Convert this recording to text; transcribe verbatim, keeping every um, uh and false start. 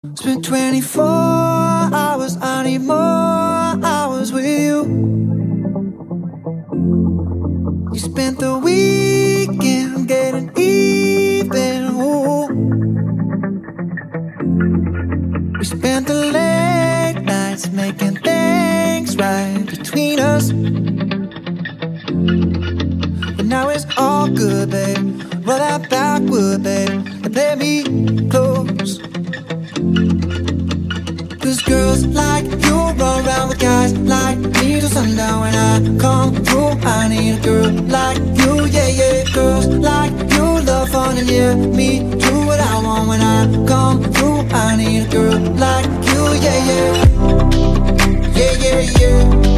Spent twenty-four hours, I need more hours with you. You spent the weekend getting even, ooh. We spent the late nights making things right between us. But now it's all good, babe. Roll that backward, babe, and play me close. Cause girls like you run around with guys like me till sundown. When I come through, I need a girl like you, yeah, yeah. Girls like you love fun and yeah, me do what I want. When I come through, I need a girl like you, yeah, yeah. Yeah, yeah, yeah.